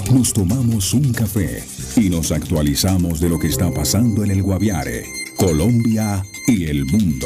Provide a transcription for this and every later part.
Nos tomamos un café y nos actualizamos de lo que está pasando en el Guaviare, Colombia y el mundo.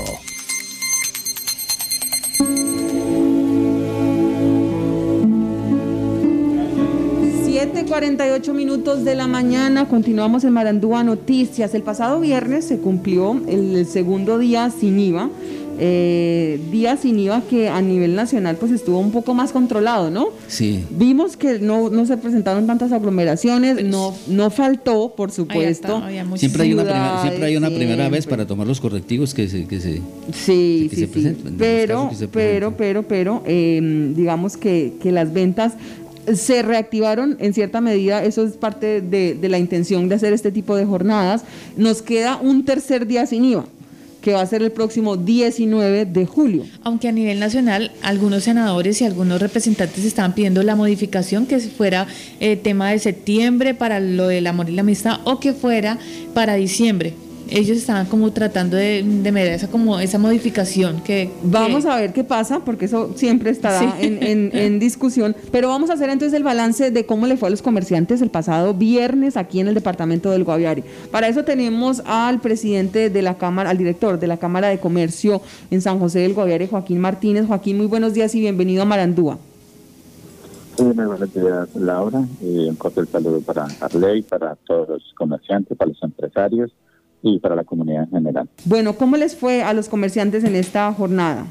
Siete 48 minutos de la mañana, continuamos en Marandúa Noticias. El pasado viernes se cumplió el segundo día sin IVA. Día sin IVA que a nivel nacional pues estuvo un poco más controlado, ¿no? Sí. Vimos que no se presentaron tantas aglomeraciones, no faltó, por supuesto. Siempre hay una primera vez para tomar los correctivos que se presentan. Pero digamos que las ventas se reactivaron en cierta medida. Eso es parte de la intención de hacer este tipo de jornadas. Nos queda un tercer día sin IVA, que va a ser el próximo 19 de julio. Aunque a nivel nacional, algunos senadores y algunos representantes estaban pidiendo la modificación, que fuera tema de septiembre para lo del amor y la amistad, o que fuera para diciembre. Ellos estaban como tratando de medir esa modificación que... Vamos a ver qué pasa, porque eso siempre estará en discusión, pero vamos a hacer entonces el balance de cómo le fue a los comerciantes el pasado viernes aquí en el departamento del Guaviare. Para eso tenemos al presidente de la Cámara, al director de la Cámara de Comercio en San José del Guaviare, Joaquín Martínez. Joaquín, muy buenos días y bienvenido a Marandúa. Sí, muy buenos días, Laura. Un cordial saludo para Arley, para todos los comerciantes, para los empresarios y para la comunidad en general. Bueno, ¿cómo les fue a los comerciantes en esta jornada?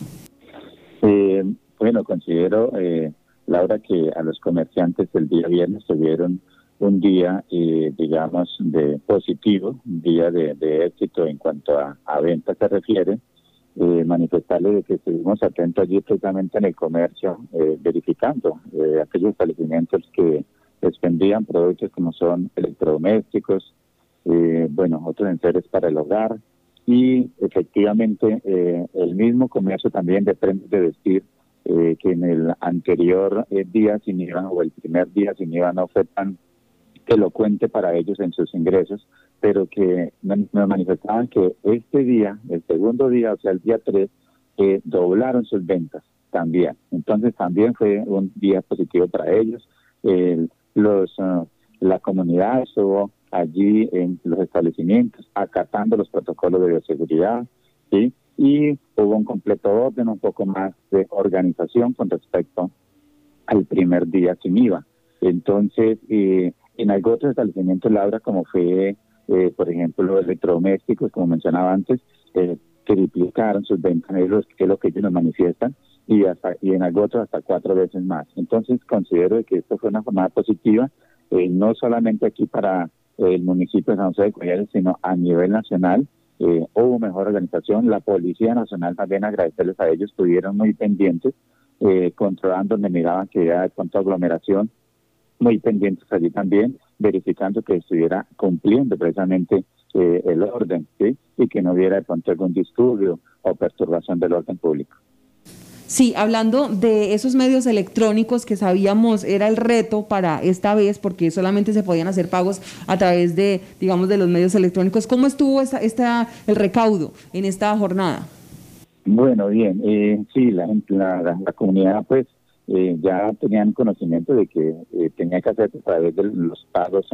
Bueno, considero, Laura, que a los comerciantes el día viernes tuvieron un día, digamos, de positivo, un día de éxito en cuanto a ventas se refiere. Manifestarles de que estuvimos atentos allí precisamente en el comercio, verificando aquellos establecimientos que expendían productos como son electrodomésticos, otros enseres para el hogar, y efectivamente el mismo comercio también de prendas de vestir, que en el anterior día sin IVA o el primer día sin IVA no fue tan elocuente para ellos en sus ingresos, pero que nos manifestaban que este día, el segundo día, o sea el día 3, doblaron sus ventas también. Entonces también fue un día positivo para ellos. La comunidad estuvo allí en los establecimientos acatando los protocolos de bioseguridad, ¿sí? Y hubo un completo orden, un poco más de organización con respecto al primer día sin IVA. Entonces, en algunos otros establecimientos, Laura, como fue, por ejemplo, los electrodomésticos, como mencionaba antes, triplicaron sus ventas, que es lo que ellos nos manifiestan, y en algunos otros hasta 4 veces más. Entonces, considero que esto fue una jornada positiva, no solamente aquí para el municipio de San José de Guaviare, sino a nivel nacional. Hubo mejor organización. La Policía Nacional, también agradecerles a ellos, estuvieron muy pendientes, controlando donde miraban que había de pronto aglomeración, muy pendientes allí también, verificando que estuviera cumpliendo precisamente el orden, ¿sí? Y que no hubiera de pronto algún disturbio o perturbación del orden público. Sí, hablando de esos medios electrónicos que sabíamos era el reto para esta vez, porque solamente se podían hacer pagos a través de, digamos, de los medios electrónicos. ¿Cómo estuvo el recaudo en esta jornada? Bueno, bien, sí, la comunidad pues ya tenían conocimiento de que tenía que hacerse a través de los pagos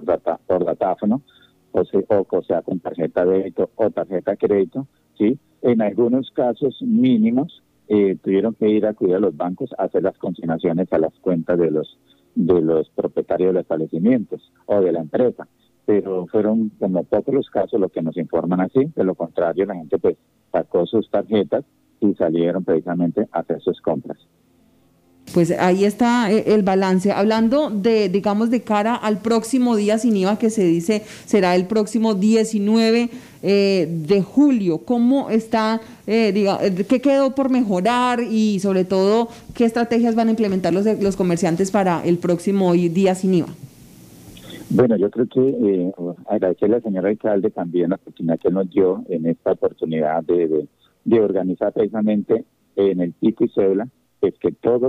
por datáfono, o sea, con tarjeta de débito o tarjeta de crédito, ¿sí? En algunos casos mínimos, tuvieron que acudir a los bancos a hacer las consignaciones a las cuentas de los propietarios de los establecimientos o de la empresa, pero fueron como pocos los casos lo que nos informan así. De lo contrario, la gente pues sacó sus tarjetas y salieron precisamente a hacer sus compras. Pues ahí está el balance. Hablando digamos, de cara al próximo día sin IVA, que se dice será el próximo 19 de julio, ¿cómo está, qué quedó por mejorar y sobre todo qué estrategias van a implementar los comerciantes para el próximo día sin IVA? Bueno, yo creo que agradecerle al señor alcalde también la oportunidad que nos dio en esta oportunidad de organizar precisamente en el pico y cédula, pues que todos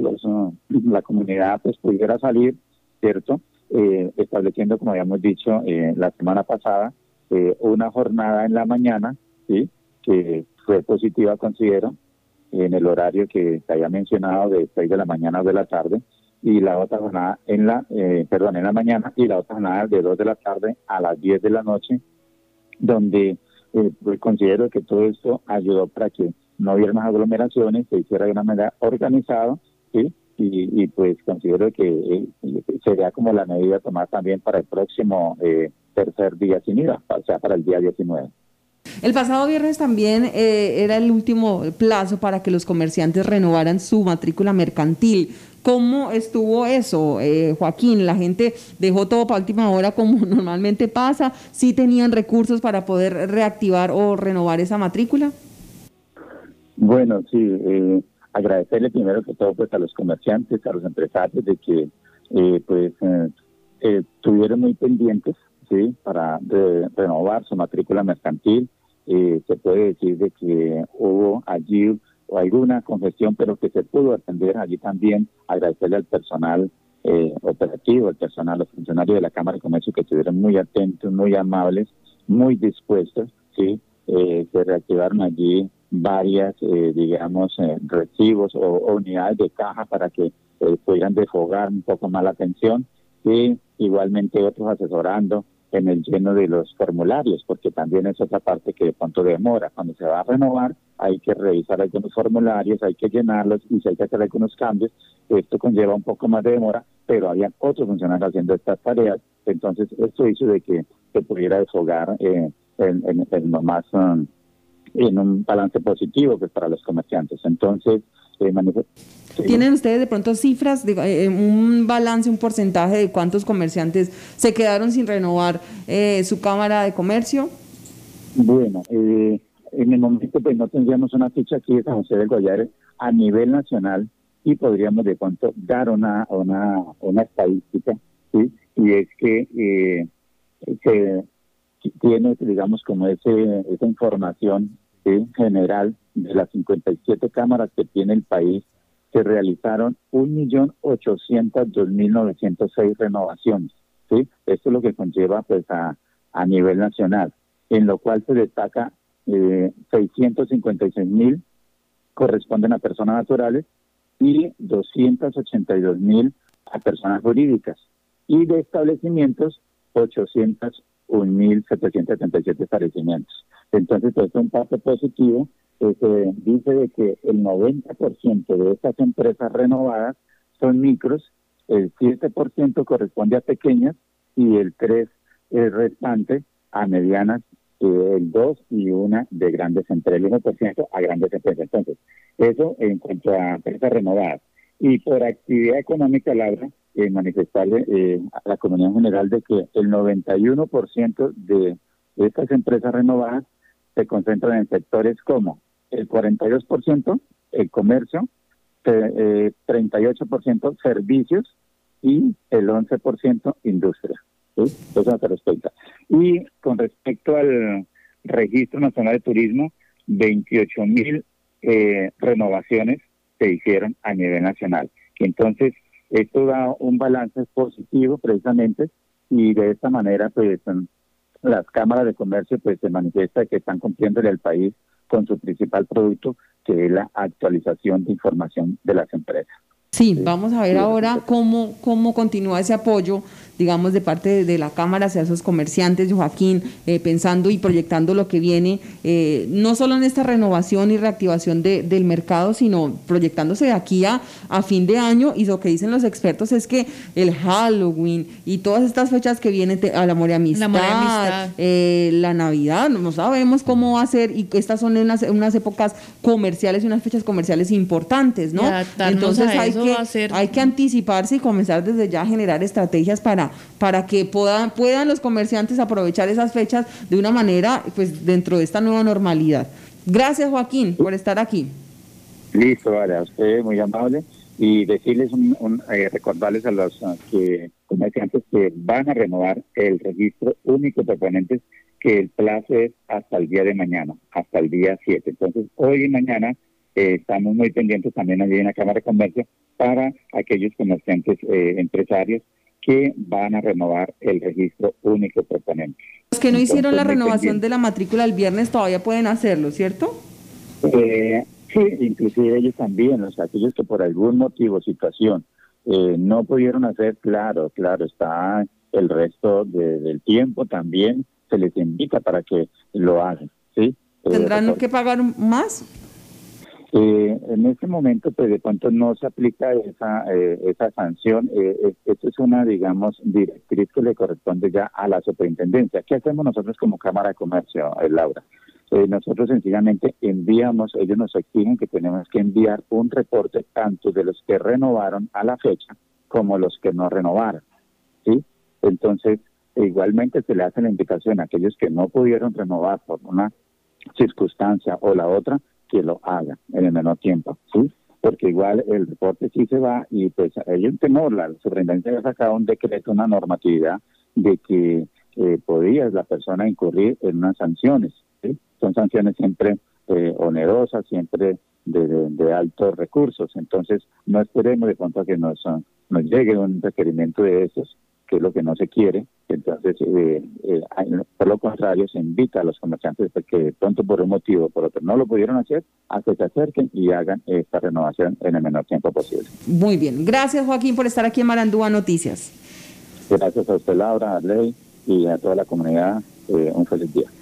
la comunidad pues pudiera salir, ¿cierto? Estableciendo, como habíamos dicho la semana pasada, una jornada en la mañana, ¿sí? Que fue positiva, considero, en el horario que se había mencionado de 6 de la mañana o de la tarde, y la otra jornada en la mañana, y la otra jornada de 2 de la tarde a las 10 de la noche, donde pues considero que todo esto ayudó para que no hubiera más aglomeraciones, se hiciera de una manera organizada, ¿sí? Y pues considero que sería como la medida a tomar también para el próximo tercer día sin IVA, o sea, para el día 19. El pasado viernes también era el último plazo para que los comerciantes renovaran su matrícula mercantil. ¿Cómo estuvo eso, Joaquín? ¿La gente dejó todo para última hora como normalmente pasa? ¿Sí tenían recursos para poder reactivar o renovar esa matrícula? Bueno, sí, agradecerle primero que todo pues a los comerciantes, a los empresarios de que estuvieron muy pendientes, sí, para renovar su matrícula mercantil. Se puede decir de que hubo allí alguna congestión, pero que se pudo atender. Allí también agradecerle al personal operativo, al personal, los funcionarios de la Cámara de Comercio, que estuvieron muy atentos, muy amables, muy dispuestos, sí. Se reactivaron allí varias, recibos o unidades de caja para que pudieran desfogar un poco más la atención, y igualmente otros asesorando en el lleno de los formularios, porque también es otra parte que de pronto demora. Cuando se va a renovar, hay que revisar algunos formularios, hay que llenarlos, y si hay que hacer algunos cambios, esto conlleva un poco más de demora, pero había otros funcionarios haciendo estas tareas. Entonces esto hizo de que se pudiera desfogar en un balance positivo pues para los comerciantes. Entonces ¿tienen ustedes de pronto cifras, un balance, un porcentaje de cuántos comerciantes se quedaron sin renovar su Cámara de Comercio? Bueno, en el momento pues no tendríamos una ficha aquí de San José del Guaviare a nivel nacional, y podríamos de pronto dar una estadística, ¿sí? Y es que se tiene, digamos, como esa información, ¿sí?, general de las 57 cámaras que tiene el país. Se realizaron 1.802.906 renovaciones, ¿sí? Esto es lo que conlleva pues a nivel nacional, en lo cual se destaca 656.000 corresponden a personas naturales y 282.000 a personas jurídicas, y de establecimientos 801.777 establecimientos. Entonces, pues, es un paso positivo. Se dice de que el 90% de estas empresas renovadas son micros, el 7% corresponde a pequeñas, y el 3% restante a medianas, el 2% y 1% de grandes empresas, el 1% a grandes empresas. Entonces, eso en cuanto a empresas renovadas. Y por actividad económica, Laura, manifestarle a la comunidad en general de que el 91% de estas empresas renovadas se concentran en sectores como el 42%, el comercio, 38% servicios, y el 11% industria. ¿Sí? Eso no se respecta. Y con respecto al Registro Nacional de Turismo, 28.000 renovaciones se hicieron a nivel nacional. Entonces, esto da un balance positivo precisamente, y de esta manera pues las cámaras de comercio pues se manifiesta que están cumpliendo en el país con su principal producto, que es la actualización de información de las empresas. Sí, vamos a ver ahora cómo continúa ese apoyo, digamos, de parte de la Cámara hacia esos comerciantes, Joaquín, pensando y proyectando lo que viene, no solo en esta renovación y reactivación del mercado, sino proyectándose de aquí a fin de año. Y lo que dicen los expertos es que el Halloween y todas estas fechas que vienen, a la Amor y Amistad, la Navidad, no sabemos cómo va a ser, y estas son unas épocas comerciales y unas fechas comerciales importantes, ¿no? Entonces hay que anticiparse y comenzar desde ya a generar estrategias para que puedan los comerciantes aprovechar esas fechas de una manera, pues, dentro de esta nueva normalidad. Gracias, Joaquín, por estar aquí. Listo, vale, a usted muy amable, y decirles recordarles a los comerciantes que van a renovar el registro único de proponentes, que el plazo es hasta el día de mañana, hasta el día 7. Entonces, hoy y mañana estamos muy pendientes también allí en la Cámara de Comercio para aquellos comerciantes empresarios que van a renovar el registro único proponente. Los que no hicieron la renovación de la matrícula el viernes todavía pueden hacerlo, ¿cierto? Sí, inclusive ellos también, o sea, aquellos que por algún motivo, situación, no pudieron hacer, claro, está el resto del tiempo también se les invita para que lo hagan, ¿sí? ¿Tendrán que pagar más? En este momento, pues de pronto no se aplica esa sanción. Esto es una, digamos, directriz que le corresponde ya a la superintendencia. ¿Qué hacemos nosotros como Cámara de Comercio, Laura? Nosotros sencillamente enviamos, ellos nos exigen que tenemos que enviar un reporte tanto de los que renovaron a la fecha como los que no renovaron, ¿sí? Entonces, igualmente se le hace la indicación a aquellos que no pudieron renovar por una circunstancia o la otra, que lo hagan en el menor tiempo, ¿sí? Porque igual el reporte sí se va y pues hay un temor, la superintendencia ha sacado un decreto, una normatividad de que podía la persona incurrir en unas sanciones, ¿sí? Son sanciones siempre onerosas, siempre de altos recursos, entonces no esperemos de pronto a que nos llegue un requerimiento de esos, que es lo que no se quiere. Entonces, por lo contrario, se invita a los comerciantes que de pronto por un motivo o por otro no lo pudieron hacer, a que se acerquen y hagan esta renovación en el menor tiempo posible. Muy bien. Gracias, Joaquín, por estar aquí en Marandúa Noticias. Gracias a usted, Laura, a Ley y a toda la comunidad. Un feliz día.